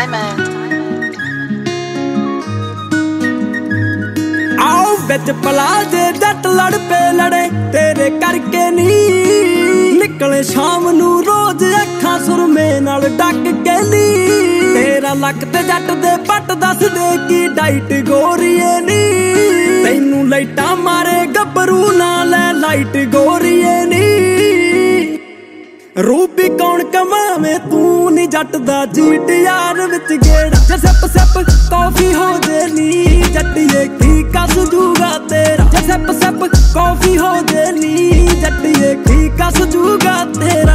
Diamond. आओ बिच पला जे जट लड़ पे लड़े तेरे करके नी निकले शाम नू रोज अखां सुरमे नाल डक के नी तेरा लक ते जट दे पट दस दे की डाइट गोरीए नी तैनू लाइटा मारे गब्बरू ना ले लाइट गोरीए नी रूपी कौन कमावे तू नी जट दा जीट यार विच गेड़ा जे सप सप कॉफी हो जे नी जट्टिए की कस जूगा तेरा जे सप सप कॉफी हो जे नी जट्टिए की कस जूगा तेरा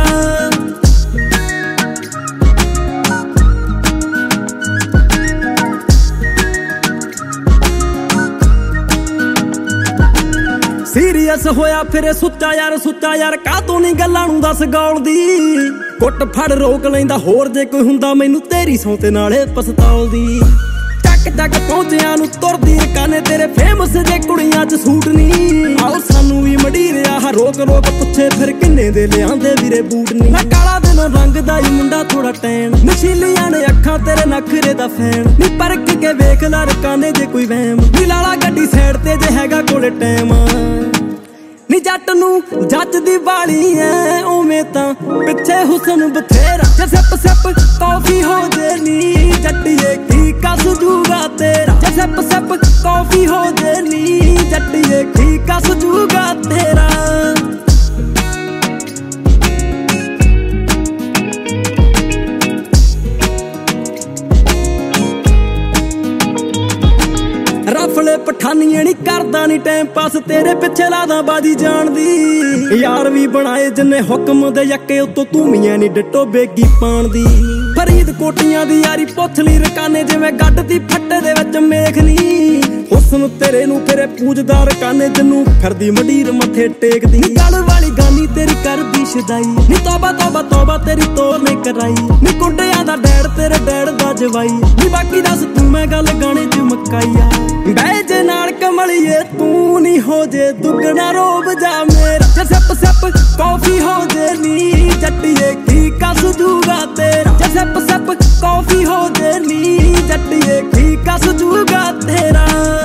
सीरियस होया फिरे सुच्चा यार का तू नहीं गल्लां नूं दस गौल दी कुट फड़ रोक लैंदा होर जे कोई हुंदा मैनू तेरी सौं ते नाले पसतौल दी चक चक पहुंचिया नूं तुरदी काने तेरे फेमस जे कुड़ियां च सूट नी आओ सानू भी मडीरिया हा रोक रोक पुछे फिर किन्ने दे लिआंदे वीरे बूट नी मैं काला दिन रंग दा ही मुंडा थोड़ा टैन नशीलियां ने अखां तेरे नखरे दा फैन नी परख के वेख ला रकाने जे कोई वहम नी लाला गड्डी साइड ते जे हैगा कोले टाइम नी जट नू जज दी वाली ऐ उवें तां पिछे हुसन बथेरा जे सप सप कॉफी हो जे नी जट्टिए की कस जूगा तेरा जे सप सप कॉफी हो जे नी जट्टिए की कस जूगा तेरा रफले पठानिए नी करदा नी टाइम पास तेरे पिछे लादा बाजी जान दी यार भी बनाए जिन्ने हुक्म दे यक्के उत्तों तूमियां नी डिट्टो बेगी पाण दी फरीद कोटियां दी यारी पुछली रकाने जिवें गड्ड दी फट्टे दे विच मेख नी हुस्न तेरे नू फिरे पूजदा रकाने जिन्नू फिरदी मडीर मथे टेकदी गल वाली गानी तेरी करदी शदाई नी तौबा तौबा तौबा तेरी तोर ने कराई नी कुंडियां दा डैड तेरे डैड दा जवाई नी बाकी दस तू मैं गल गाने च मकाईया बैजे नाल कमलिए तू नी हो जे दुगना रोब जा मेरा जे सप सप कॉफी हो जे नी जट्टिए की कस जूगा तेरा जे सप सप कॉफी हो जे नी जट्टिए की कस जूगा तेरा।